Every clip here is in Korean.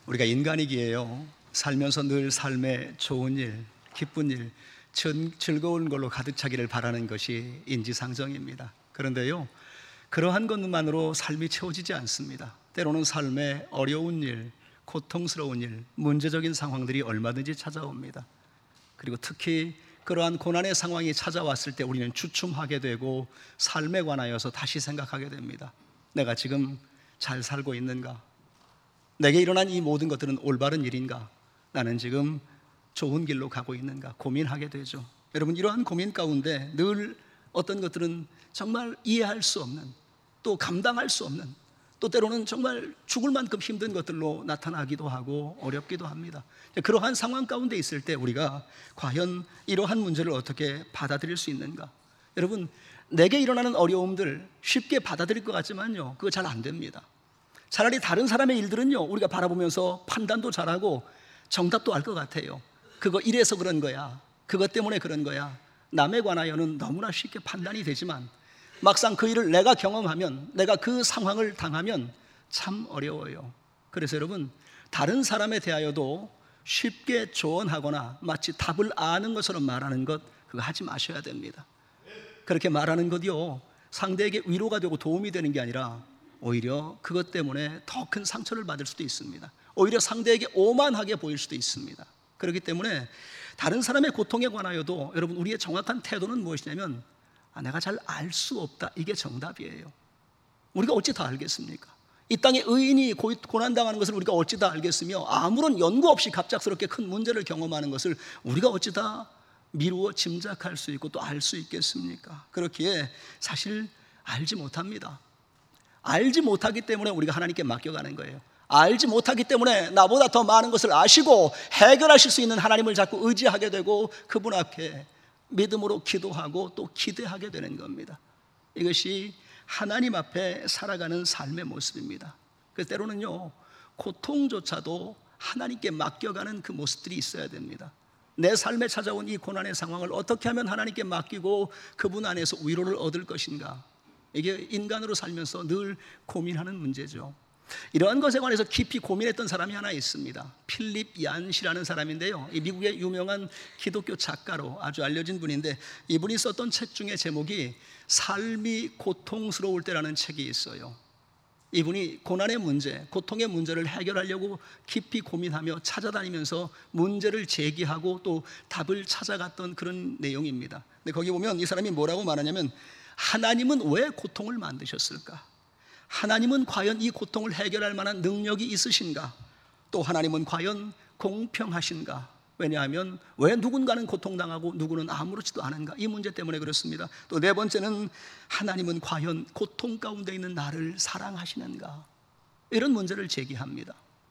우리가 인간이기에요, 살면서 늘 삶에 좋은 일, 기쁜 일, 즐거운 걸로 가득 차기를 바라는 것이 인지상정입니다. 그런데요, 그러한 것만으로 삶이 채워지지 않습니다. 때로는 삶에 어려운 일, 고통스러운 일, 문제적인 상황들이 얼마든지 찾아옵니다. 그리고 특히 그러한 고난의 상황이 찾아왔을 때 우리는 주춤하게 되고 삶에 관하여서 다시 생각하게 됩니다. 내가 지금 잘 살고 있는가? 내게 일어난 이 모든 것들은 올바른 일인가? 나는 지금 좋은 길로 가고 있는가? 고민하게 되죠. 여러분, 이러한 고민 가운데 늘 어떤 것들은 정말 이해할 수 없는, 또 감당할 수 없는, 또 때로는 정말 죽을 만큼 힘든 것들로 나타나기도 하고 어렵기도 합니다. 그러한 상황 가운데 있을 때 우리가 과연 이러한 문제를 어떻게 받아들일 수 있는가? 여러분, 내게 일어나는 어려움들 쉽게 받아들일 것 같지만요, 그거 잘 안 됩니다. 차라리 다른 사람의 일들은요, 우리가 바라보면서 판단도 잘하고 정답도 알 것 같아요. 그거 이래서 그런 거야, 그것 때문에 그런 거야. 남에 관하여는 너무나 쉽게 판단이 되지만 막상 그 일을 내가 경험하면, 내가 그 상황을 당하면 참 어려워요. 그래서 여러분, 다른 사람에 대하여도 쉽게 조언하거나 마치 답을 아는 것처럼 말하는 것, 그거 하지 마셔야 됩니다. 그렇게 말하는 것이요, 상대에게 위로가 되고 도움이 되는 게 아니라 오히려 그것 때문에 더 큰 상처를 받을 수도 있습니다. 오히려 상대에게 오만하게 보일 수도 있습니다. 그렇기 때문에 다른 사람의 고통에 관하여도 여러분, 우리의 정확한 태도는 무엇이냐면, 내가 잘 알 수 없다, 이게 정답이에요. 우리가 어찌 다 알겠습니까? 이 땅에 의인이 고난당하는 것을 우리가 어찌 다 알겠으며, 아무런 연구 없이 갑작스럽게 큰 문제를 경험하는 것을 우리가 어찌 다 미루어 짐작할 수 있고 또 알 수 있겠습니까? 그렇기에 사실 알지 못합니다. 알지 못하기 때문에 우리가 하나님께 맡겨가는 거예요. 알지 못하기 때문에 나보다 더 많은 것을 아시고 해결하실 수 있는 하나님을 자꾸 의지하게 되고 그분 앞에 믿음으로 기도하고 또 기대하게 되는 겁니다. 이것이 하나님 앞에 살아가는 삶의 모습입니다. 그래서 때로는요, 고통조차도 하나님께 맡겨가는 그 모습들이 있어야 됩니다. 내 삶에 찾아온 이 고난의 상황을 어떻게 하면 하나님께 맡기고 그분 안에서 위로를 얻을 것인가, 이게 인간으로 살면서 늘 고민하는 문제죠. 이러한 것에 관해서 깊이 고민했던 사람이 하나 있습니다. 필립 얀시라는 사람인데요, 이 미국의 유명한 기독교 작가로 아주 알려진 분인데, 이분이 썼던 책 중에 제목이 삶이 고통스러울 때라는 책이 있어요. 이분이 고난의 문제, 고통의 문제를 해결하려고 깊이 고민하며 찾아다니면서 문제를 제기하고 또 답을 찾아갔던 그런 내용입니다. 근데 거기 보면 이 사람이 뭐라고 말하냐면, 하나님은 왜 고통을 만드셨을까? 하나님은 과연 이 고통을 해결할 만한 능력이 있으신가? 또 하나님은 과연 공평하신가? 왜냐하면 왜 누군가는 고통당하고 누구는 아무렇지도 않은가? 이 문제 때문에 그렇습니다. 또 네 번째는, 하나님은 과연 고통 가운데 있는 나를 사랑하시는가? 이런 문제를 제기합니다.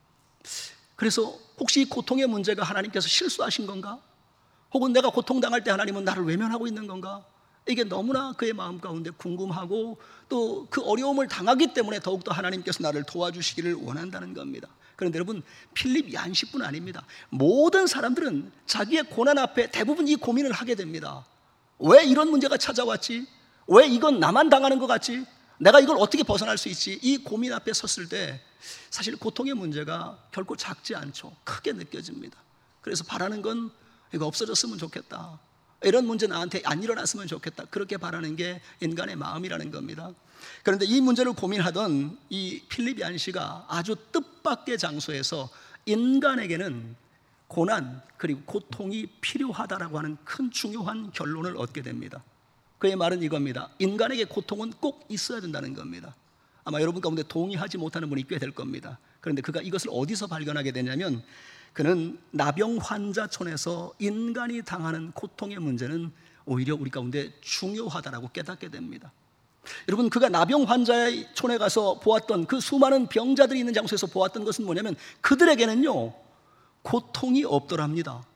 그래서 혹시 이 고통의 문제가 하나님께서 실수하신 건가? 혹은 내가 고통당할 때 하나님은 나를 외면하고 있는 건가? 이게 너무나 그의 마음 가운데 궁금하고 또 그 어려움을 당하기 때문에 더욱더 하나님께서 나를 도와주시기를 원한다는 겁니다. 그런데 여러분, 필립 얀시뿐 아닙니다. 모든 사람들은 자기의 고난 앞에 대부분 이 고민을 하게 됩니다. 왜 이런 문제가 찾아왔지? 왜 이건 나만 당하는 것 같지? 내가 이걸 어떻게 벗어날 수 있지? 이 고민 앞에 섰을 때 사실 고통의 문제가 결코 작지 않죠. 크게 느껴집니다. 그래서 바라는 건 이거 없어졌으면 좋겠다, 이런 문제 나한테 안 일어났으면 좋겠다, 그렇게 바라는 게 인간의 마음이라는 겁니다. 그런데 이 문제를 고민하던 이 필립 얀시가 아주 뜻밖의 장소에서 인간에게는 고난 그리고 고통이 필요하다라고 하는 큰 중요한 결론을 얻게 됩니다. 그의 말은 이겁니다. 인간에게 고통은 꼭 있어야 된다는 겁니다. 아마 여러분 가운데 동의하지 못하는 분이 꽤 될 겁니다. 그런데 그가 이것을 어디서 발견하게 되냐면, 그는 나병 환자촌에서 인간이 당하는 고통의 문제는 오히려 우리 가운데 중요하다라고 깨닫게 됩니다. 여러분, 그가 나병 환자의 촌에 가서 보았던 그 수많은 병자들이 있는 장소에서 보았던 것은 뭐냐면, 그들에게는요, 고통이 없더랍니다.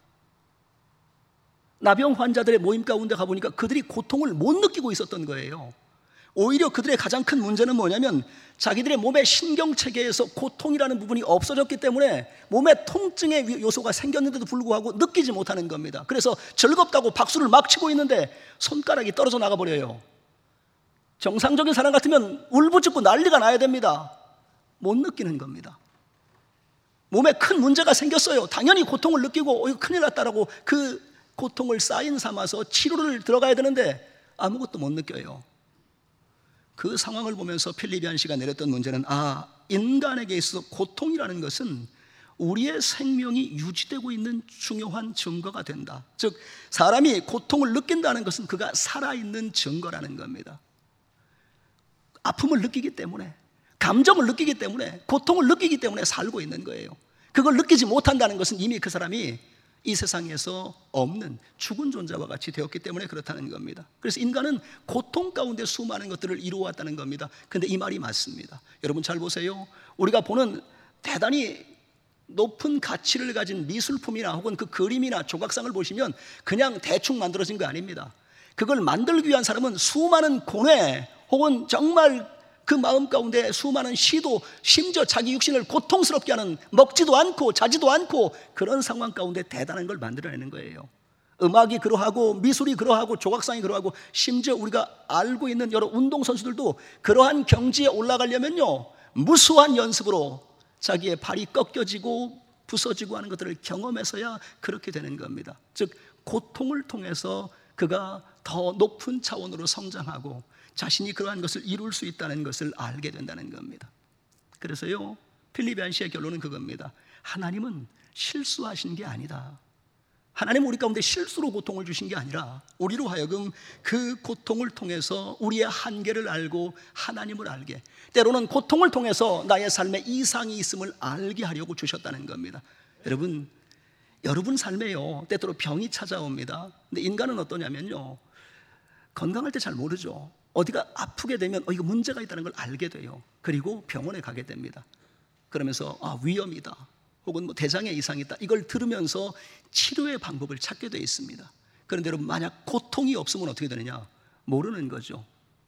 나병 환자들의 모임 가운데 가보니까 그들이 고통을 못 느끼고 있었던 거예요. 오히려 그들의 가장 큰 문제는 뭐냐면, 자기들의 몸의 신경체계에서 고통이라는 부분이 없어졌기 때문에 몸에 통증의 요소가 생겼는데도 불구하고 느끼지 못하는 겁니다. 그래서 즐겁다고 박수를 막 치고 있는데 손가락이 떨어져 나가버려요. 정상적인 사람 같으면 울부짖고 난리가 나야 됩니다. 못 느끼는 겁니다. 몸에 큰 문제가 생겼어요. 당연히 고통을 느끼고 이거 큰일 났다라고 그 고통을 사인 삼아서 치료를 들어가야 되는데 아무것도 못 느껴요. 그 상황을 보면서 필립 얀시가 내렸던 문제는 인간에게 있어서 고통이라는 것은 우리의 생명이 유지되고 있는 중요한 증거가 된다. 즉 사람이 고통을 느낀다는 것은 그가 살아있는 증거라는 겁니다. 아픔을 느끼기 때문에, 감정을 느끼기 때문에, 고통을 느끼기 때문에 살고 있는 거예요. 그걸 느끼지 못한다는 것은 이미 그 사람이 이 세상에서 없는 죽은 존재와 같이 되었기 때문에 그렇다는 겁니다. 그래서 인간은 고통 가운데 수많은 것들을 이루어왔다는 겁니다. 근데 이 말이 맞습니다. 여러분 잘 보세요. 우리가 보는 대단히 높은 가치를 가진 미술품이나 혹은 그 그림이나 조각상을 보시면 그냥 대충 만들어진 거 아닙니다. 그걸 만들기 위한 사람은 수많은 고뇌 혹은 정말 그 마음 가운데 수많은 시도, 심지어 자기 육신을 고통스럽게 하는, 먹지도 않고 자지도 않고 그런 상황 가운데 대단한 걸 만들어내는 거예요. 음악이 그러하고 미술이 그러하고 조각상이 그러하고 심지어 우리가 알고 있는 여러 운동선수들도 그러한 경지에 올라가려면요, 무수한 연습으로 자기의 발이 꺾여지고 부서지고 하는 것들을 경험해서야 그렇게 되는 겁니다. 즉 고통을 통해서 그가 더 높은 차원으로 성장하고 자신이 그러한 것을 이룰 수 있다는 것을 알게 된다는 겁니다. 그래서요, 필립 얀시의 결론은 그겁니다. 하나님은 실수하신 게 아니다. 하나님은 우리 가운데 실수로 고통을 주신 게 아니라 우리로 하여금 그 고통을 통해서 우리의 한계를 알고 하나님을 알게, 때로는 고통을 통해서 나의 삶에 이상이 있음을 알게 하려고 주셨다는 겁니다. 여러분 삶에요, 때때로 병이 찾아옵니다. 근데 인간은 어떠냐면요, 건강할 때 잘 모르죠. 어디가 아프게 되면 이거 문제가 있다는 걸 알게 돼요. 그리고 병원에 가게 됩니다. 그러면서 위염이다 혹은 대장에 이상이 있다, 이걸 들으면서 치료의 방법을 찾게 되어 있습니다. 그런데 여러분, 만약 고통이 없으면 어떻게 되느냐? 모르는 거죠.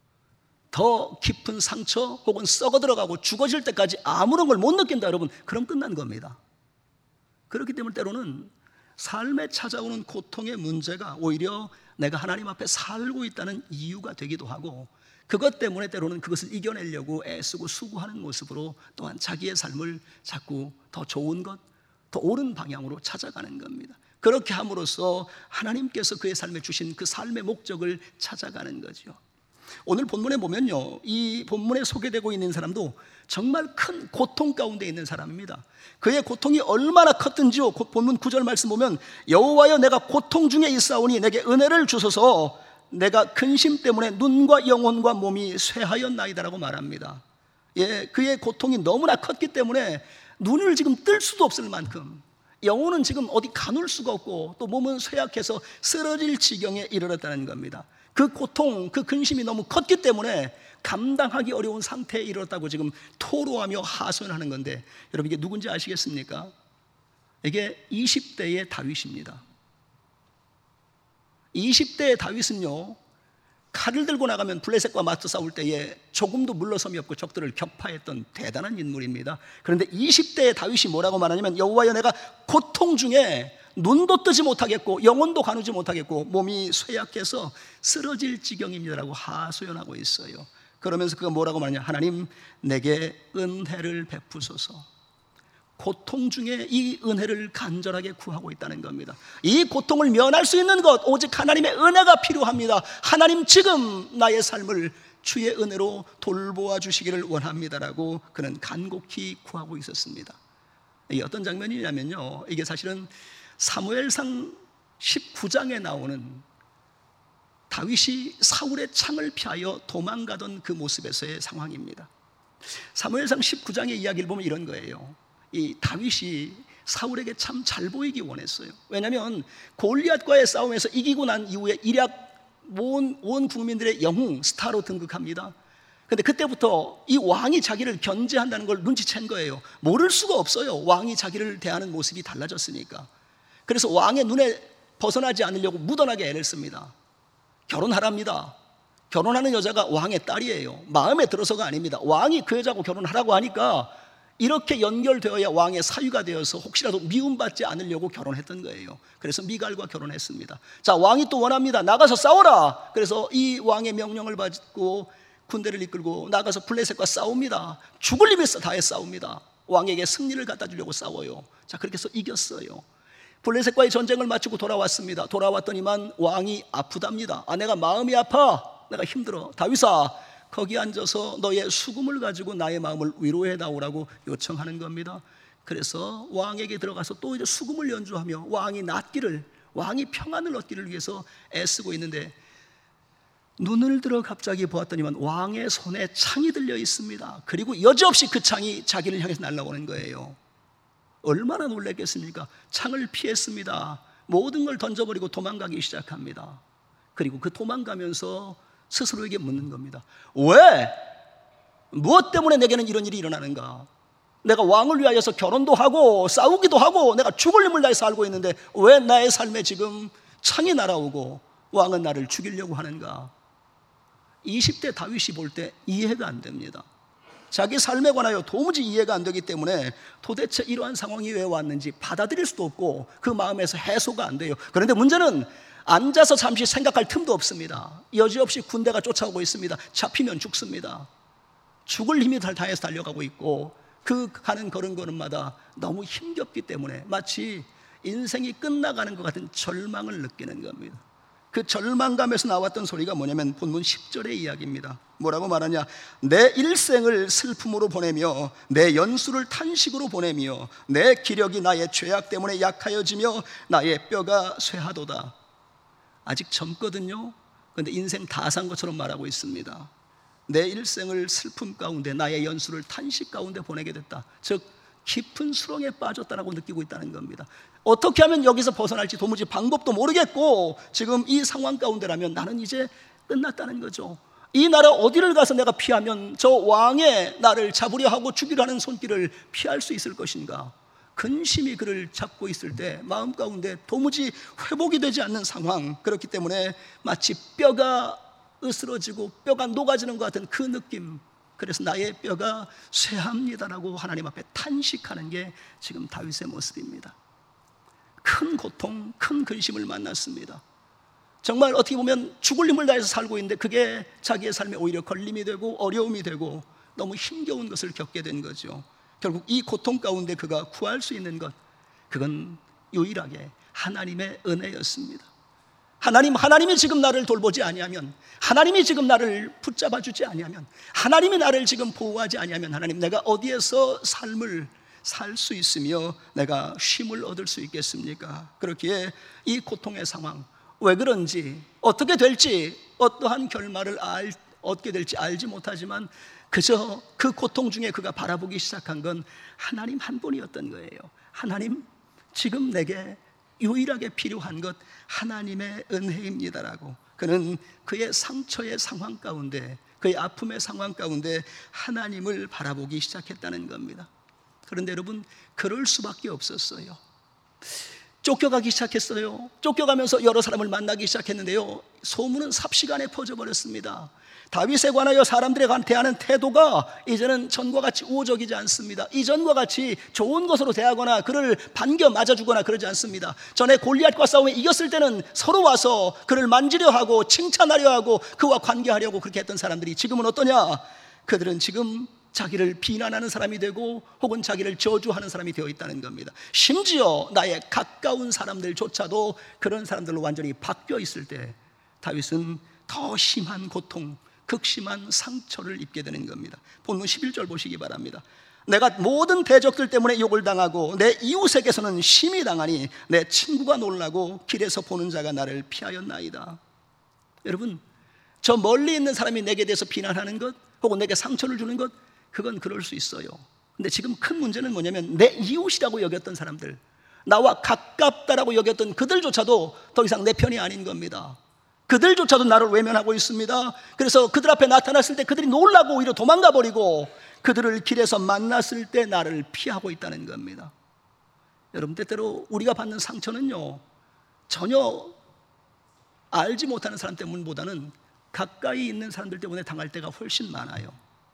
더 깊은 상처 혹은 썩어 들어가고 죽어질 때까지 아무런 걸 못 느낀다 여러분, 그럼 끝난 겁니다. 그렇기 때문에 때로는 삶에 찾아오는 고통의 문제가 오히려 내가 하나님 앞에 살고 있다는 이유가 되기도 하고, 그것 때문에 때로는 그것을 이겨내려고 애쓰고 수고하는 모습으로 또한 자기의 삶을 자꾸 더 좋은 것, 더 옳은 방향으로 찾아가는 겁니다. 그렇게 함으로써 하나님께서 그의 삶에 주신 그 삶의 목적을 찾아가는 거죠. 오늘 본문에 보면요, 이 본문에 소개되고 있는 사람도 정말 큰 고통 가운데 있는 사람입니다. 그의 고통이 얼마나 컸든지요, 본문 9절 말씀 보면 여호와여 내가 고통 중에 있사오니 내게 은혜를 주소서, 내가 근심 때문에 눈과 영혼과 몸이 쇠하였나이다라고 말합니다. 그의 고통이 너무나 컸기 때문에 눈을 지금 뜰 수도 없을 만큼, 영혼은 지금 어디 가눌 수가 없고 또 몸은 쇠약해서 쓰러질 지경에 이르렀다는 겁니다. 그 고통, 그 근심이 너무 컸기 때문에 감당하기 어려운 상태에 이르렀다고 지금 토로하며 하소연하는 건데, 여러분 이게 누군지 아시겠습니까? 이게 20대의 다윗입니다. 20대의 다윗은요, 칼을 들고 나가면 블레셋과 맞서 싸울 때에 조금도 물러섬이 없고 적들을 격파했던 대단한 인물입니다. 그런데 20대의 다윗이 뭐라고 말하냐면 여호와여 내가 고통 중에 눈도 뜨지 못하겠고 영혼도 가누지 못하겠고 몸이 쇠약해서 쓰러질 지경입니다라고 하소연하고 있어요. 그러면서 그가 뭐라고 말하냐, 하나님 내게 은혜를 베푸소서. 고통 중에 이 은혜를 간절하게 구하고 있다는 겁니다. 이 고통을 면할 수 있는 것 오직 하나님의 은혜가 필요합니다. 하나님 지금 나의 삶을 주의 은혜로 돌보아 주시기를 원합니다라고 그는 간곡히 구하고 있었습니다. 이게 어떤 장면이냐면요, 이게 사실은 사무엘상 19장에 나오는 다윗이 사울의 창을 피하여 도망가던 그 모습에서의 상황입니다. 사무엘상 19장의 이야기를 보면 이런 거예요. 이 다윗이 사울에게 참 잘 보이기 원했어요. 왜냐하면 골리앗과의 싸움에서 이기고 난 이후에 일약 온 국민들의 영웅 스타로 등극합니다. 그런데 그때부터 이 왕이 자기를 견제한다는 걸 눈치챈 거예요. 모를 수가 없어요. 왕이 자기를 대하는 모습이 달라졌으니까. 그래서 왕의 눈에 벗어나지 않으려고 무던하게 애를 씁니다. 결혼하랍니다. 결혼하는 여자가 왕의 딸이에요. 마음에 들어서가 아닙니다. 왕이 그 여자하고 결혼하라고 하니까 이렇게 연결되어야 왕의 사위가 되어서 혹시라도 미움받지 않으려고 결혼했던 거예요. 그래서 미갈과 결혼했습니다. 자, 왕이 또 원합니다. 나가서 싸워라. 그래서 이 왕의 명령을 받고 군대를 이끌고 나가서 블레셋과 싸웁니다. 죽을 힘을 다해 싸웁니다. 왕에게 승리를 갖다 주려고 싸워요. 자, 그렇게 해서 이겼어요. 블레셋과의 전쟁을 마치고 돌아왔습니다. 돌아왔더니만 왕이 아프답니다. 내가 마음이 아파, 내가 힘들어. 다윗아, 거기 앉아서 너의 수금을 가지고 나의 마음을 위로해 다오라고 요청하는 겁니다. 그래서 왕에게 들어가서 또 이제 수금을 연주하며 왕이 낫기를, 왕이 평안을 얻기를 위해서 애쓰고 있는데, 눈을 들어 갑자기 보았더니만 왕의 손에 창이 들려 있습니다. 그리고 여지없이 그 창이 자기를 향해서 날아오는 거예요. 얼마나 놀랐겠습니까? 창을 피했습니다. 모든 걸 던져버리고 도망가기 시작합니다. 그리고 그 도망가면서 스스로에게 묻는 겁니다. 왜? 무엇 때문에 내게는 이런 일이 일어나는가? 내가 왕을 위하여서 결혼도 하고 싸우기도 하고 내가 죽을 힘을 다해 살고 있는데 왜 나의 삶에 지금 창이 날아오고 왕은 나를 죽이려고 하는가? 20대 다윗이 볼 때 이해가 안 됩니다. 자기 삶에 관하여 도무지 이해가 안 되기 때문에 도대체 이러한 상황이 왜 왔는지 받아들일 수도 없고 그 마음에서 해소가 안 돼요. 그런데 문제는 앉아서 잠시 생각할 틈도 없습니다. 여지없이 군대가 쫓아오고 있습니다. 잡히면 죽습니다. 죽을 힘이 다해서 달려가고 있고 그 가는 걸음걸음마다 너무 힘겹기 때문에 마치 인생이 끝나가는 것 같은 절망을 느끼는 겁니다. 그 절망감에서 나왔던 소리가 뭐냐면 본문 10절의 이야기입니다. 뭐라고 말하냐? 내 일생을 슬픔으로 보내며 내 연수를 탄식으로 보내며 내 기력이 나의 죄악 때문에 약하여지며 나의 뼈가 쇠하도다. 아직 젊거든요. 그런데 인생 다 산 것처럼 말하고 있습니다. 내 일생을 슬픔 가운데 나의 연수를 탄식 가운데 보내게 됐다. 즉 깊은 수렁에 빠졌다라고 느끼고 있다는 겁니다. 어떻게 하면 여기서 벗어날지 도무지 방법도 모르겠고 지금 이 상황 가운데라면 나는 이제 끝났다는 거죠. 이 나라 어디를 가서 내가 피하면 저 왕의 나를 잡으려 하고 죽이려 하는 손길을 피할 수 있을 것인가? 근심이 그를 잡고 있을 때 마음 가운데 도무지 회복이 되지 않는 상황, 그렇기 때문에 마치 뼈가 으스러지고 뼈가 녹아지는 것 같은 그 느낌, 그래서 나의 뼈가 쇠합니다라고 하나님 앞에 탄식하는 게 지금 다윗의 모습입니다. 큰 고통, 큰 근심을 만났습니다. 정말 어떻게 보면 죽을 힘을 다해서 살고 있는데 그게 자기의 삶에 오히려 걸림이 되고 어려움이 되고 너무 힘겨운 것을 겪게 된 거죠. 결국 이 고통 가운데 그가 구할 수 있는 것, 그건 유일하게 하나님의 은혜였습니다. 하나님이 지금 나를 돌보지 아니하면, 하나님이 지금 나를 붙잡아 주지 아니하면, 하나님이 나를 지금 보호하지 아니하면 하나님 내가 어디에서 삶을 살 수 있으며 내가 쉼을 얻을 수 있겠습니까? 그렇기에 이 고통의 상황, 왜 그런지, 어떻게 될지, 어떠한 결말을 얻게 될지 알지 못하지만 그저 그 고통 중에 그가 바라보기 시작한 건 하나님 한 분이었던 거예요. 하나님, 지금 내게 유일하게 필요한 것 하나님의 은혜입니다라고. 그는 그의 상처의 상황 가운데, 그의 아픔의 상황 가운데 하나님을 바라보기 시작했다는 겁니다. 그런데 여러분, 그럴 수밖에 없었어요. 쫓겨가기 시작했어요. 쫓겨가면서 여러 사람을 만나기 시작했는데요, 소문은 삽시간에 퍼져버렸습니다. 다윗에 관하여 사람들에 대하는 태도가 이제는 전과 같이 우호적이지 않습니다. 이전과 같이 좋은 것으로 대하거나 그를 반겨 맞아주거나 그러지 않습니다. 전에 골리앗과 싸움에 이겼을 때는 서로 와서 그를 만지려 하고 칭찬하려 하고 그와 관계하려고 그렇게 했던 사람들이 지금은 어떠냐? 그들은 지금 자기를 비난하는 사람이 되고 혹은 자기를 저주하는 사람이 되어 있다는 겁니다. 심지어 나의 가까운 사람들조차도 그런 사람들로 완전히 바뀌어 있을 때 다윗은 더 심한 고통, 극심한 상처를 입게 되는 겁니다. 본문 11절 보시기 바랍니다. 내가 모든 대적들 때문에 욕을 당하고 내 이웃에게서는 심히 당하니 내 친구가 놀라고 길에서 보는 자가 나를 피하였나이다. 여러분, 저 멀리 있는 사람이 내게 대해서 비난하는 것 혹은 내게 상처를 주는 것, 그건 그럴 수 있어요. 근데 지금 큰 문제는 뭐냐면 내 이웃이라고 여겼던 사람들, 나와 가깝다라고 여겼던 그들조차도 더 이상 내 편이 아닌 겁니다. 그들조차도 나를 외면하고 있습니다. 그래서 그들 앞에 나타났을 때 그들이 놀라고 오히려 도망가 버리고 그들을 길에서 만났을 때 나를 피하고 있다는 겁니다. 여러분, 때때로 우리가 받는 상처는요, 전혀 알지 못하는 사람 때문보다는 가까이 있는 사람들 때문에 당할 때가 훨씬 많아요.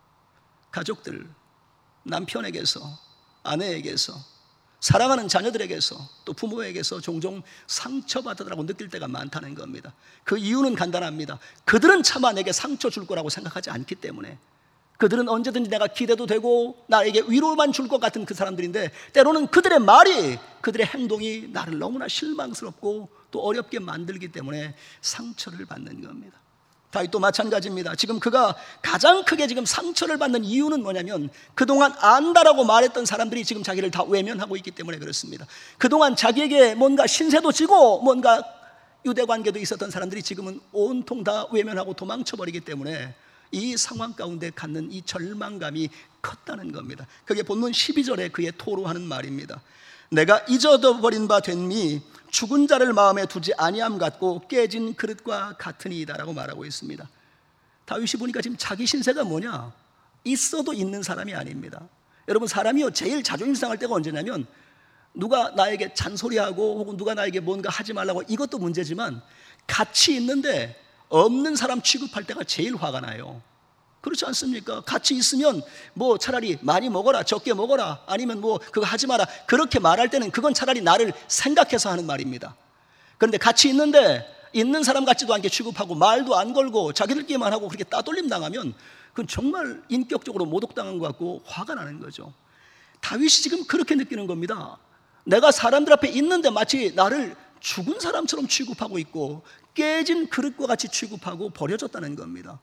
가족들, 남편에게서, 아내에게서, 사랑하는 자녀들에게서, 또 부모에게서 종종 상처받았다고 느낄 때가 많다는 겁니다. 그 이유는 간단합니다. 그들은 차마 내게 상처 줄 거라고 생각하지 않기 때문에, 그들은 언제든지 내가 기대도 되고 나에게 위로만 줄 것 같은 그 사람들인데, 때로는 그들의 말이, 그들의 행동이 나를 너무나 실망스럽고 또 어렵게 만들기 때문에 상처를 받는 겁니다. 다윗도 마찬가지입니다. 지금 그가 가장 크게 지금 상처를 받는 이유는 뭐냐면, 그동안 안다라고 말했던 사람들이 지금 자기를 다 외면하고 있기 때문에 그렇습니다. 그동안 자기에게 뭔가 신세도 지고 뭔가 유대관계도 있었던 사람들이 지금은 온통 다 외면하고 도망쳐버리기 때문에 이 상황 가운데 갖는 이 절망감이 컸다는 겁니다. 그게 본문 12절에 그의 토로하는 말입니다. 내가 잊어버린 바 된미 죽은 자를 마음에 두지 아니함 같고 깨진 그릇과 같으니이다라고 말하고 있습니다. 다윗이 보니까 지금 자기 신세가 뭐냐? 있어도 있는 사람이 아닙니다. 여러분, 사람이요 제일 자존심 상할 때가 언제냐면, 누가 나에게 잔소리하고 혹은 누가 나에게 뭔가 하지 말라고, 이것도 문제지만 같이 있는데 없는 사람 취급할 때가 제일 화가 나요. 그렇지 않습니까? 같이 있으면 뭐 차라리 많이 먹어라, 적게 먹어라, 아니면 뭐 그거 하지 마라, 그렇게 말할 때는 그건 차라리 나를 생각해서 하는 말입니다. 그런데 같이 있는데 있는 사람 같지도 않게 취급하고 말도 안 걸고 자기들끼리만 하고 그렇게 따돌림 당하면 그건 정말 인격적으로 모독당한 것 같고 화가 나는 거죠. 다윗이 지금 그렇게 느끼는 겁니다. 내가 사람들 앞에 있는데 마치 나를 죽은 사람처럼 취급하고 있고 깨진 그릇과 같이 취급하고 버려졌다는 겁니다.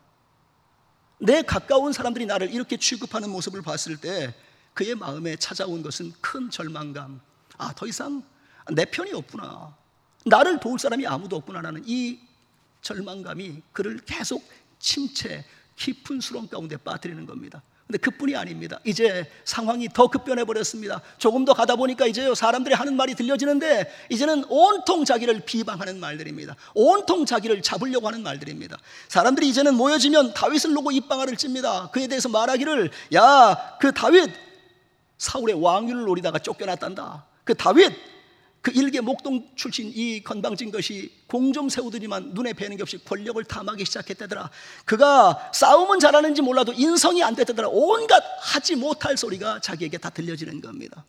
내 가까운 사람들이 나를 이렇게 취급하는 모습을 봤을 때 그의 마음에 찾아온 것은 큰 절망감. 아, 더 이상 내 편이 없구나, 나를 도울 사람이 아무도 없구나라는 이 절망감이 그를 계속 침체, 깊은 수렁 가운데 빠뜨리는 겁니다. 근데 그뿐이 아닙니다. 이제 상황이 더 급변해 버렸습니다. 조금 더 가다 보니까 이제요, 사람들이 하는 말이 들려지는데 이제는 온통 자기를 비방하는 말들입니다. 온통 자기를 잡으려고 하는 말들입니다. 사람들이 이제는 모여지면 다윗을 놓고 입방아를 찝니다. 그에 대해서 말하기를, 야, 그 다윗 사울의 왕위를 노리다가 쫓겨났단다. 그 다윗 그 일개 목동 출신 이 건방진 것이 공 좀 세우더니만 눈에 뵈는 게 없이 권력을 탐하기 시작했다더라. 그가 싸움은 잘하는지 몰라도 인성이 안 됐다더라. 온갖 하지 못할 소리가 자기에게 다 들려지는 겁니다.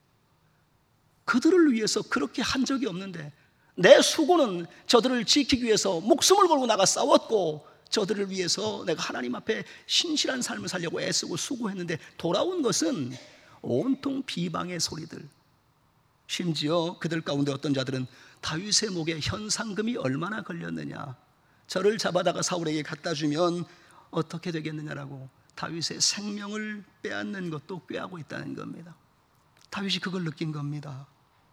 그들을 위해서 그렇게 한 적이 없는데, 내 수고는 저들을 지키기 위해서 목숨을 걸고 나가 싸웠고, 저들을 위해서 내가 하나님 앞에 신실한 삶을 살려고 애쓰고 수고했는데 돌아온 것은 온통 비방의 소리들. 심지어 그들 가운데 어떤 자들은 다윗의 목에 현상금이 얼마나 걸렸느냐, 저를 잡아다가 사울에게 갖다 주면 어떻게 되겠느냐라고 다윗의 생명을 빼앗는 것도 꾀하고 있다는 겁니다. 다윗이 그걸 느낀 겁니다.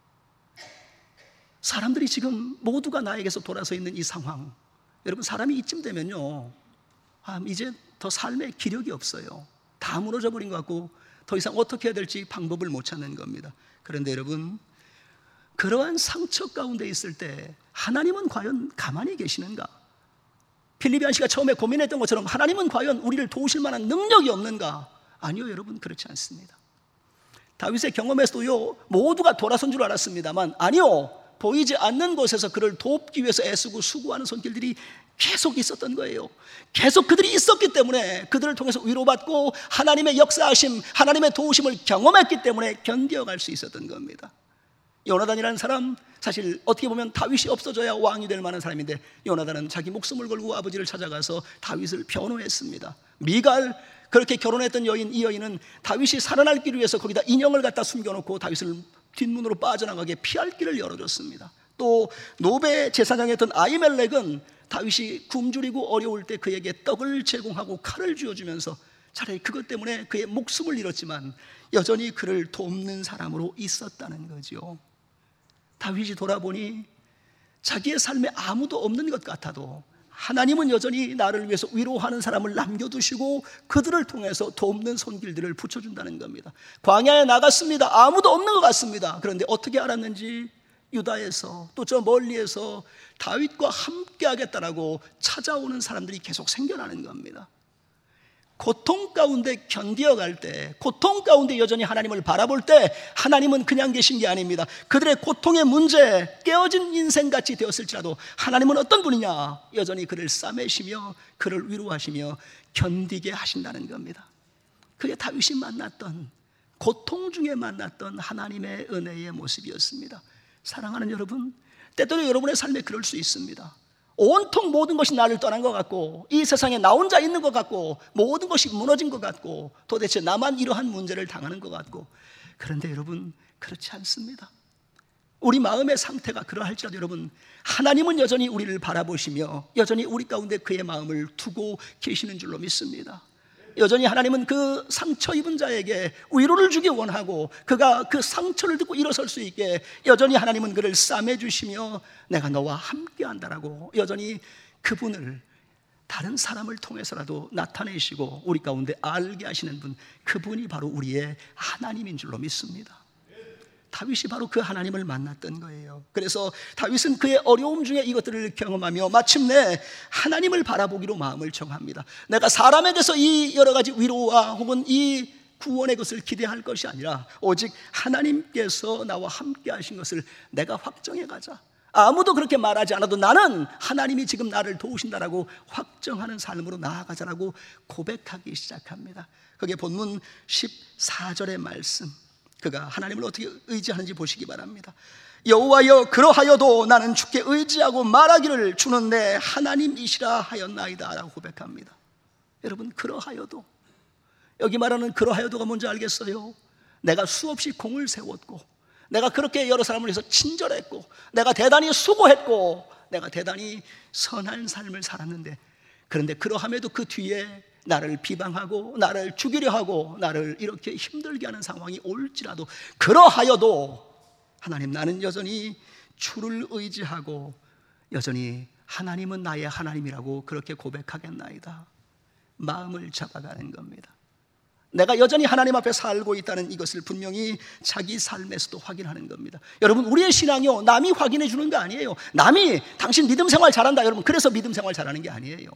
사람들이 지금 모두가 나에게서 돌아서 있는 이 상황, 여러분, 사람이 이쯤 되면요, 이제 더 삶에 기력이 없어요. 다 무너져 버린 것 같고 더 이상 어떻게 해야 될지 방법을 못 찾는 겁니다. 그런데 여러분, 그러한 상처 가운데 있을 때 하나님은 과연 가만히 계시는가? 필리비안 씨가 처음에 고민했던 것처럼 하나님은 과연 우리를 도우실 만한 능력이 없는가? 아니요, 여러분, 그렇지 않습니다. 다윗의 경험에서도요, 모두가 돌아선 줄 알았습니다만 아니요, 보이지 않는 곳에서 그를 돕기 위해서 애쓰고 수고하는 손길들이 계속 있었던 거예요. 계속 그들이 있었기 때문에, 그들을 통해서 위로받고 하나님의 역사하심, 하나님의 도우심을 경험했기 때문에 견뎌갈 수 있었던 겁니다. 요나단이라는 사람, 사실 어떻게 보면 다윗이 없어져야 왕이 될 만한 사람인데, 요나단은 자기 목숨을 걸고 아버지를 찾아가서 다윗을 변호했습니다. 미갈, 그렇게 결혼했던 여인, 이 여인은 다윗이 살아남기 위해서 거기다 인형을 갖다 숨겨놓고 다윗을 뒷문으로 빠져나가게 피할 길을 열어줬습니다. 또 노베 제사장이었던 아히멜렉은 다윗이 굶주리고 어려울 때 그에게 떡을 제공하고 칼을 쥐어주면서 차라리 그것 때문에 그의 목숨을 잃었지만 여전히 그를 돕는 사람으로 있었다는 거죠. 다윗이 돌아보니 자기의 삶에 아무도 없는 것 같아도 하나님은 여전히 나를 위해서 위로하는 사람을 남겨두시고 그들을 통해서 돕는 손길들을 붙여준다는 겁니다. 광야에 나갔습니다. 아무도 없는 것 같습니다. 그런데 어떻게 알았는지 유다에서 또 저 멀리에서 다윗과 함께 하겠다라고 찾아오는 사람들이 계속 생겨나는 겁니다. 고통 가운데 견디어갈 때, 고통 가운데 여전히 하나님을 바라볼 때 하나님은 그냥 계신 게 아닙니다. 그들의 고통의 문제, 깨어진 인생같이 되었을지라도 하나님은 어떤 분이냐, 여전히 그를 싸매시며 그를 위로하시며 견디게 하신다는 겁니다. 그게 다윗이 만났던, 고통 중에 만났던 하나님의 은혜의 모습이었습니다. 사랑하는 여러분, 때때로 여러분의 삶에 그럴 수 있습니다. 온통 모든 것이 나를 떠난 것 같고, 이 세상에 나 혼자 있는 것 같고, 모든 것이 무너진 것 같고, 도대체 나만 이러한 문제를 당하는 것 같고. 그런데 여러분, 그렇지 않습니다. 우리 마음의 상태가 그러할지라도 여러분, 하나님은 여전히 우리를 바라보시며 여전히 우리 가운데 그의 마음을 두고 계시는 줄로 믿습니다. 여전히 하나님은 그 상처 입은 자에게 위로를 주기 원하고, 그가 그 상처를 듣고 일어설 수 있게 여전히 하나님은 그를 싸매주시며 내가 너와 함께 한다라고 여전히 그분을 다른 사람을 통해서라도 나타내시고 우리 가운데 알게 하시는 분, 그분이 바로 우리의 하나님인 줄로 믿습니다. 다윗이 바로 그 하나님을 만났던 거예요. 그래서 다윗은 그의 어려움 중에 이것들을 경험하며 마침내 하나님을 바라보기로 마음을 정합니다. 내가 사람에게서 이 여러 가지 위로와 혹은 이 구원의 것을 기대할 것이 아니라 오직 하나님께서 나와 함께 하신 것을 내가 확정해 가자. 아무도 그렇게 말하지 않아도 나는 하나님이 지금 나를 도우신다라고 확정하는 삶으로 나아가자라고 고백하기 시작합니다. 그게 본문 14절의 말씀, 그가 하나님을 어떻게 의지하는지 보시기 바랍니다. 여호와여, 그러하여도 나는 주께 의지하고 말하기를 주는 내 하나님이시라 하였나이다 라고 고백합니다. 여러분, 그러하여도, 여기 말하는 그러하여도가 뭔지 알겠어요? 내가 수없이 공을 세웠고, 내가 그렇게 여러 사람을 위해서 친절했고, 내가 대단히 수고했고, 내가 대단히 선한 삶을 살았는데, 그런데 그러함에도 그 뒤에 나를 비방하고 나를 죽이려 하고 나를 이렇게 힘들게 하는 상황이 올지라도, 그러하여도 하나님, 나는 여전히 주를 의지하고 여전히 하나님은 나의 하나님이라고 그렇게 고백하겠나이다. 마음을 잡아가는 겁니다. 내가 여전히 하나님 앞에 살고 있다는 이것을 분명히 자기 삶에서도 확인하는 겁니다. 여러분, 우리의 신앙이요, 남이 확인해 주는 거 아니에요. 남이 당신 믿음 생활 잘한다, 여러분, 그래서 믿음 생활 잘하는 게 아니에요.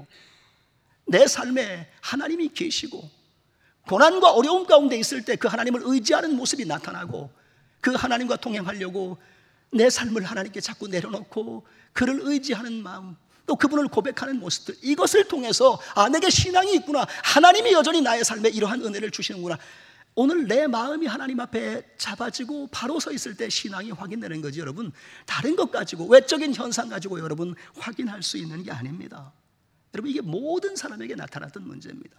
내 삶에 하나님이 계시고 고난과 어려움 가운데 있을 때 그 하나님을 의지하는 모습이 나타나고, 그 하나님과 동행하려고 내 삶을 하나님께 자꾸 내려놓고 그를 의지하는 마음, 또 그분을 고백하는 모습들, 이것을 통해서 아, 내게 신앙이 있구나, 하나님이 여전히 나의 삶에 이러한 은혜를 주시는구나, 오늘 내 마음이 하나님 앞에 잡아지고 바로 서 있을 때 신앙이 확인되는 거지, 여러분. 다른 것 가지고, 외적인 현상 가지고 여러분 확인할 수 있는 게 아닙니다. 여러분, 이게 모든 사람에게 나타났던 문제입니다.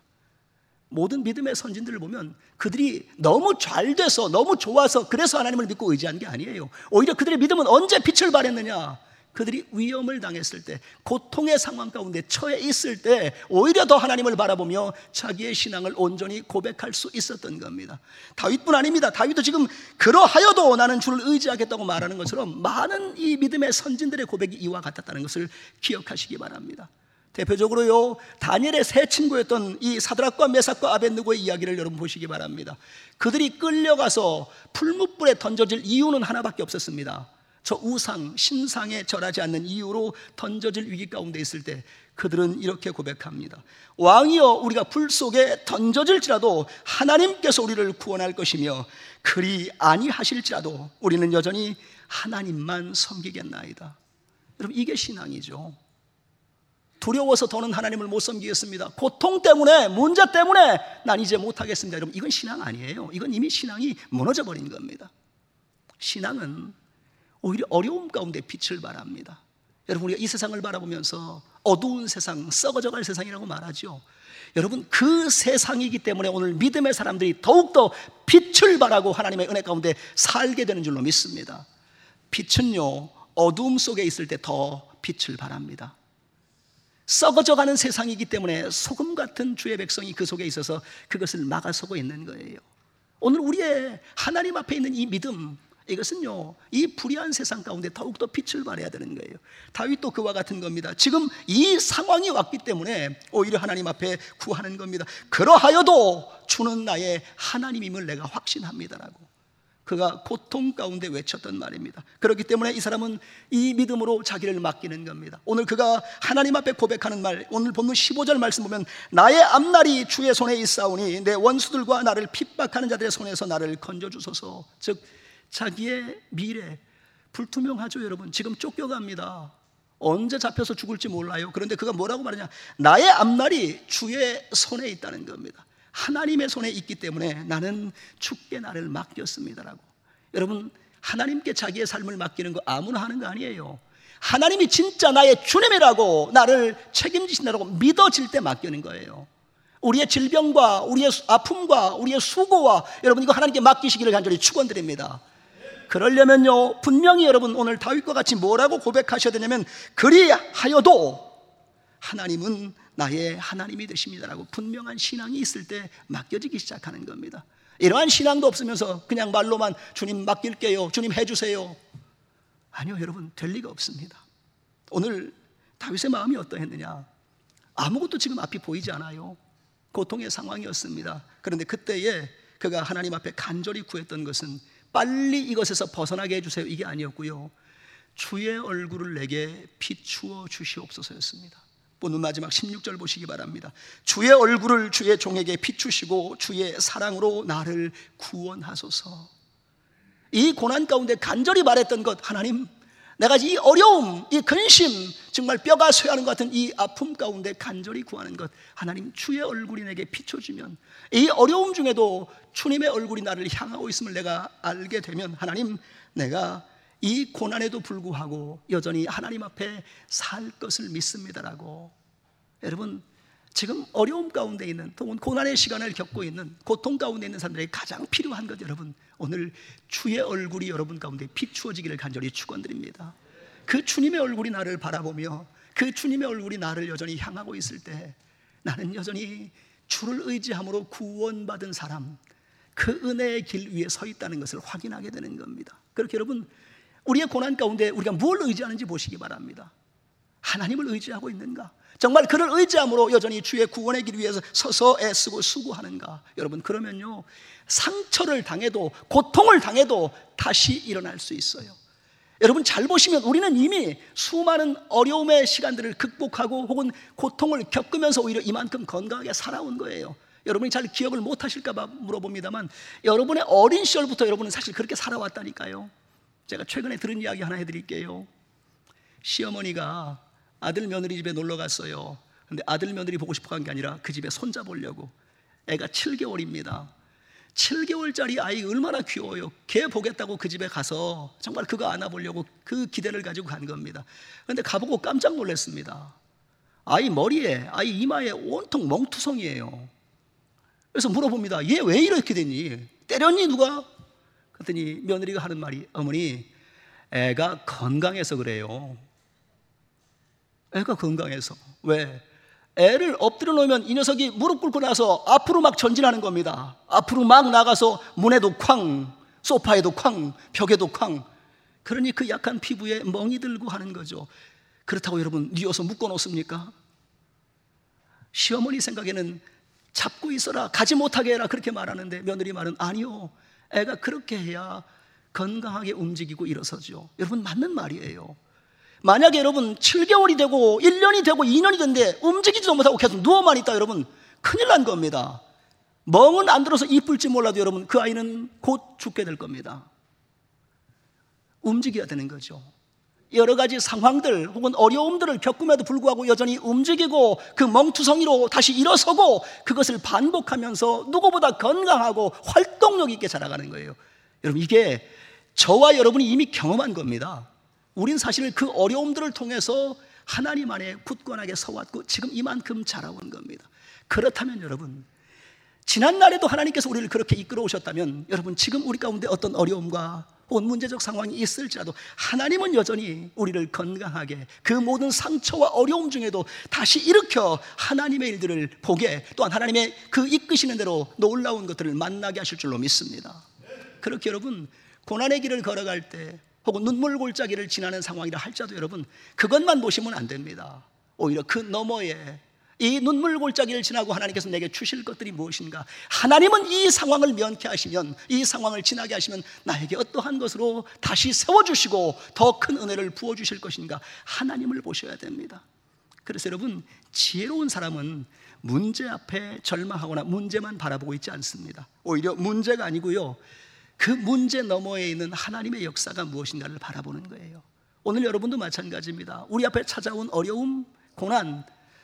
모든 믿음의 선진들을 보면 그들이 너무 잘 돼서, 너무 좋아서 그래서 하나님을 믿고 의지한 게 아니에요. 오히려 그들의 믿음은 언제 빛을 발했느냐, 그들이 위험을 당했을 때, 고통의 상황 가운데 처해 있을 때 오히려 더 하나님을 바라보며 자기의 신앙을 온전히 고백할 수 있었던 겁니다. 다윗뿐 아닙니다. 다윗도 지금 그러하여도 나는 주를 의지하겠다고 말하는 것처럼 많은 이 믿음의 선진들의 고백이 이와 같았다는 것을 기억하시기 바랍니다. 대표적으로요, 다니엘의 세 친구였던 이 사드락과 메삭과 아벳느고의 이야기를 여러분 보시기 바랍니다. 그들이 끌려가서 풀무불에 던져질 이유는 하나밖에 없었습니다. 저 우상, 신상에 절하지 않는 이유로 던져질 위기 가운데 있을 때 그들은 이렇게 고백합니다. 왕이여, 우리가 불 속에 던져질지라도 하나님께서 우리를 구원할 것이며 그리 아니하실지라도 우리는 여전히 하나님만 섬기겠나이다. 여러분, 이게 신앙이죠. 두려워서 더는 하나님을 못 섬기겠습니다. 고통 때문에, 문제 때문에 난 이제 못하겠습니다. 여러분, 이건 신앙 아니에요. 이건 이미 신앙이 무너져 버린 겁니다. 신앙은 오히려 어려움 가운데 빛을 발합니다. 여러분, 우리가 이 세상을 바라보면서 어두운 세상, 썩어져갈 세상이라고 말하죠. 여러분, 그 세상이기 때문에 오늘 믿음의 사람들이 더욱더 빛을 발하고 하나님의 은혜 가운데 살게 되는 줄로 믿습니다. 빛은요, 어두움 속에 있을 때 더 빛을 발합니다. 썩어져가는 세상이기 때문에 소금 같은 주의 백성이 그 속에 있어서 그것을 막아서고 있는 거예요. 오늘 우리의 하나님 앞에 있는 이 믿음, 이것은요, 이 불의한 세상 가운데 더욱더 빛을 발해야 되는 거예요. 다윗도 그와 같은 겁니다. 지금 이 상황이 왔기 때문에 오히려 하나님 앞에 구하는 겁니다. 그러하여도 주는 나의 하나님임을 내가 확신합니다라고 그가 고통 가운데 외쳤던 말입니다. 그렇기 때문에 이 사람은 이 믿음으로 자기를 맡기는 겁니다. 오늘 그가 하나님 앞에 고백하는 말, 오늘 본문 15절 말씀 보면 나의 앞날이 주의 손에 있사오니 내 원수들과 나를 핍박하는 자들의 손에서 나를 건져주소서. 즉 자기의 미래 불투명하죠. 여러분, 지금 쫓겨갑니다. 언제 잡혀서 죽을지 몰라요. 그런데 그가 뭐라고 말하냐, 나의 앞날이 주의 손에 있다는 겁니다. 하나님의 손에 있기 때문에 나는 주께 나를 맡겼습니다라고. 여러분, 하나님께 자기의 삶을 맡기는 거 아무나 하는 거 아니에요. 하나님이 진짜 나의 주님이라고 나를 책임지신다고 믿어질 때 맡기는 거예요. 우리의 질병과 우리의 아픔과 우리의 수고와 여러분 이거 하나님께 맡기시기를 간절히 축원드립니다. 그러려면요 분명히 여러분 오늘 다윗과 같이 뭐라고 고백하셔야 되냐면 그리하여도 하나님은 나의 하나님이 되십니다라고 분명한 신앙이 있을 때 맡겨지기 시작하는 겁니다. 이러한 신앙도 없으면서 그냥 말로만 주님 맡길게요, 주님 해주세요, 아니요 여러분, 될 리가 없습니다. 오늘 다윗의 마음이 어떠했느냐? 아무것도 지금 앞이 보이지 않아요. 고통의 상황이었습니다. 그런데 그때에 그가 하나님 앞에 간절히 구했던 것은 빨리 이것에서 벗어나게 해주세요 이게 아니었고요, 주의 얼굴을 내게 비추어 주시옵소서였습니다. 오늘 마지막 16절 보시기 바랍니다. 주의 얼굴을 주의 종에게 비추시고 주의 사랑으로 나를 구원하소서. 이 고난 가운데 간절히 말했던 것, 하나님 내가 이 어려움, 이 근심, 정말 뼈가 쇠하는 것 같은 이 아픔 가운데 간절히 구하는 것, 하나님 주의 얼굴이 내게 비춰주면 이 어려움 중에도 주님의 얼굴이 나를 향하고 있음을 내가 알게 되면 하나님 내가 이 고난에도 불구하고 여전히 하나님 앞에 살 것을 믿습니다라고. 여러분 지금 어려움 가운데 있는, 또는 고난의 시간을 겪고 있는, 고통 가운데 있는 사람들에게 가장 필요한 것, 여러분 오늘 주의 얼굴이 여러분 가운데 비추어지기를 간절히 축원드립니다. 그 주님의 얼굴이 나를 바라보며 그 주님의 얼굴이 나를 여전히 향하고 있을 때 나는 여전히 주를 의지함으로 구원받은 사람, 그 은혜의 길 위에 서 있다는 것을 확인하게 되는 겁니다. 그렇게 여러분 우리의 고난 가운데 우리가 뭘 의지하는지 보시기 바랍니다. 하나님을 의지하고 있는가? 정말 그를 의지함으로 여전히 주의 구원의 길 위에서 서서 애쓰고 수고하는가? 여러분 그러면요 상처를 당해도 고통을 당해도 다시 일어날 수 있어요. 여러분 잘 보시면 우리는 이미 수많은 어려움의 시간들을 극복하고 혹은 고통을 겪으면서 오히려 이만큼 건강하게 살아온 거예요. 여러분이 잘 기억을 못 하실까 봐 물어봅니다만 여러분의 어린 시절부터 여러분은 사실 그렇게 살아왔다니까요. 제가 최근에 들은 이야기 하나 해드릴게요. 시어머니가 아들 며느리 집에 놀러 갔어요. 근데 아들 며느리 보고 싶어 간 게 아니라 그 집에 손자 보려고. 애가 7개월입니다 7개월짜리 아이 얼마나 귀여워요. 걔 보겠다고 그 집에 가서 정말 그거 안아보려고 그 기대를 가지고 간 겁니다. 근데 가보고 깜짝 놀랐습니다. 아이 머리에, 아이 이마에 온통 멍투성이에요. 그래서 물어봅니다. 얘 왜 이렇게 됐니? 때렸니 누가? 그랬더니 며느리가 하는 말이, 어머니 애가 건강해서 그래요. 애가 건강해서. 왜? 애를 엎드려 놓으면 이 녀석이 무릎 꿇고 나서 앞으로 막 전진하는 겁니다. 앞으로 막 나가서 문에도 쾅, 소파에도 쾅, 벽에도 쾅. 그러니 그 약한 피부에 멍이 들고 하는 거죠. 그렇다고 여러분 뉘어서 묶어 놓습니까? 시어머니 생각에는 잡고 있어라, 가지 못하게 해라 그렇게 말하는데 며느리 말은 아니요, 애가 그렇게 해야 건강하게 움직이고 일어서죠. 여러분 맞는 말이에요. 만약에 여러분 7개월이 되고 1년이 되고 2년이 됐는데 움직이지도 못하고 계속 누워만 있다, 여러분 큰일 난 겁니다. 멍은 안 들어서 이쁠지 몰라도 여러분 그 아이는 곧 죽게 될 겁니다. 움직여야 되는 거죠. 여러 가지 상황들 혹은 어려움들을 겪음에도 불구하고 여전히 움직이고 그 멍투성이로 다시 일어서고 그것을 반복하면서 누구보다 건강하고 활동력 있게 자라가는 거예요. 여러분 이게 저와 여러분이 이미 경험한 겁니다. 우린 사실 그 어려움들을 통해서 하나님 안에 굳건하게 서왔고 지금 이만큼 자라온 겁니다. 그렇다면 여러분 지난날에도 하나님께서 우리를 그렇게 이끌어 오셨다면 여러분 지금 우리 가운데 어떤 어려움과 혹은 문제적 상황이 있을지라도 하나님은 여전히 우리를 건강하게 그 모든 상처와 어려움 중에도 다시 일으켜 하나님의 일들을 보게, 또한 하나님의 그 이끄시는 대로 놀라운 것들을 만나게 하실 줄로 믿습니다. 그렇게 여러분 고난의 길을 걸어갈 때 혹은 눈물 골짜기를 지나는 상황이라 할지라도 여러분 그것만 보시면 안 됩니다. 오히려 그 너머에 이 눈물 골짜기를 지나고 하나님께서 내게 주실 것들이 무엇인가? 하나님은 이 상황을 면케하시면, 이 상황을 지나게 하시면 나에게 어떠한 것으로 다시 세워주시고 더 큰 은혜를 부어주실 것인가? 하나님을 보셔야 됩니다. 그래서 여러분 지혜로운 사람은 문제 앞에 절망하거나 문제만 바라보고 있지 않습니다. 오히려 문제가 아니고요, 그 문제 너머에 있는 하나님의 역사가 무엇인가를 바라보는 거예요. 오늘 여러분도 마찬가지입니다. 우리 앞에 찾아온 어려움, 고난,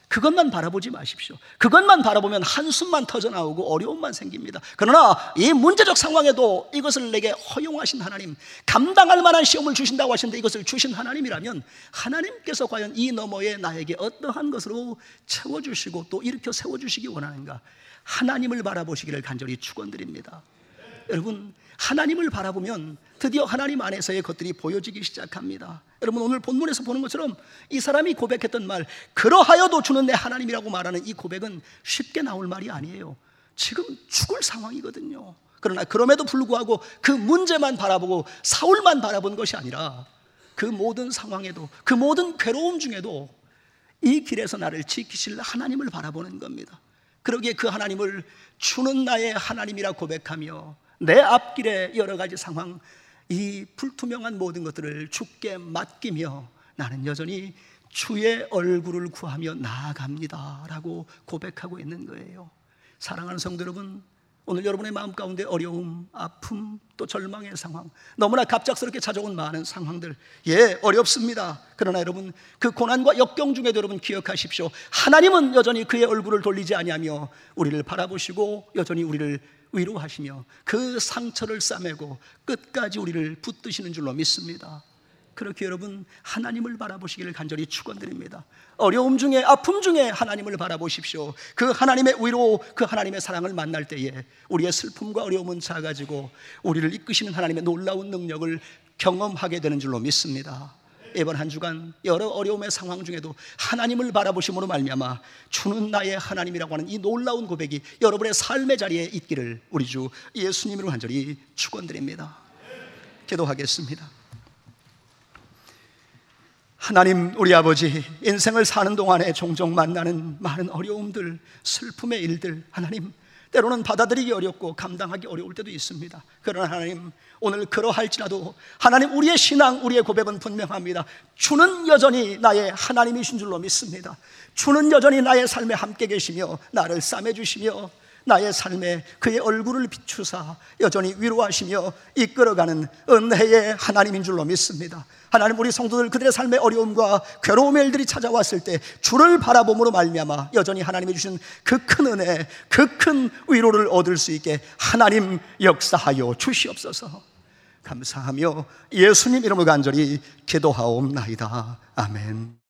그것만 바라보지 마십시오. 그것만 바라보면 한숨만 터져나오고 어려움만 생깁니다. 그러나 이 문제적 상황에도 이것을 내게 허용하신 하나님, 감당할 만한 시험을 주신다고 하시는데 이것을 주신 하나님이라면 하나님께서 과연 이 너머에 나에게 어떠한 것으로 채워주시고 또 일으켜 세워주시기 원하는가, 하나님을 바라보시기를 간절히 축원드립니다. 여러분, 하나님을 바라보면 드디어 하나님 안에서의 것들이 보여지기 시작합니다. 여러분, 오늘 본문에서 보는 것처럼 이 사람이 고백했던 말, 그러하여도 주는 내 하나님이라고 말하는 이 고백은 쉽게 나올 말이 아니에요. 지금 죽을 상황이거든요. 그러나 그럼에도 불구하고 그 문제만 바라보고 사울만 바라본 것이 아니라 그 모든 상황에도, 그 모든 괴로움 중에도 이 길에서 나를 지키실 하나님을 바라보는 겁니다. 그러기에 그 하나님을 주는 나의 하나님이라 고백하며 내 앞길의 여러 가지 상황, 이 불투명한 모든 것들을 주께 맡기며 나는 여전히 주의 얼굴을 구하며 나아갑니다 라고 고백하고 있는 거예요. 사랑하는 성도 여러분, 오늘 여러분의 마음 가운데 어려움, 아픔, 또 절망의 상황, 너무나 갑작스럽게 찾아온 많은 상황들, 어렵습니다. 그러나 여러분, 그 고난과 역경 중에도 여러분 기억하십시오. 하나님은 여전히 그의 얼굴을 돌리지 아니하며 우리를 바라보시고 여전히 우리를 위로하시며 그 상처를 싸매고 끝까지 우리를 붙드시는 줄로 믿습니다. 그렇게 여러분, 하나님을 바라보시기를 간절히 축원드립니다. 어려움 중에, 아픔 중에 하나님을 바라보십시오. 그 하나님의 위로, 그 하나님의 사랑을 만날 때에 우리의 슬픔과 어려움은 작아지고 우리를 이끄시는 하나님의 놀라운 능력을 경험하게 되는 줄로 믿습니다. 이번 한 주간 여러 어려움의 상황 중에도 하나님을 바라보심으로 말미암아 주는 나의 하나님이라고 하는 이 놀라운 고백이 여러분의 삶의 자리에 있기를 우리 주 예수님으로 간절히 축원드립니다. 기도하겠습니다. 하나님, 우리 아버지, 인생을 사는 동안에 종종 만나는 많은 어려움들, 슬픔의 일들, 하나님, 때로는 받아들이기 어렵고 감당하기 어려울 때도 있습니다. 그러나 하나님, 오늘 그러할지라도 하나님, 우리의 신앙, 우리의 고백은 분명합니다. 주는 여전히 나의 하나님이신 줄로 믿습니다. 주는 여전히 나의 삶에 함께 계시며 나를 싸매주시며 나의 삶에 그의 얼굴을 비추사 여전히 위로하시며 이끌어가는 은혜의 하나님인 줄로 믿습니다. 하나님, 우리 성도들 그들의 삶의 어려움과 괴로움의 일들이 찾아왔을 때 주를 바라봄으로 말미암아 여전히 하나님이 주신 그 큰 은혜, 그 큰 위로를 얻을 수 있게 하나님 역사하여 주시옵소서. 감사하며 예수님 이름으로 간절히 기도하옵나이다. 아멘.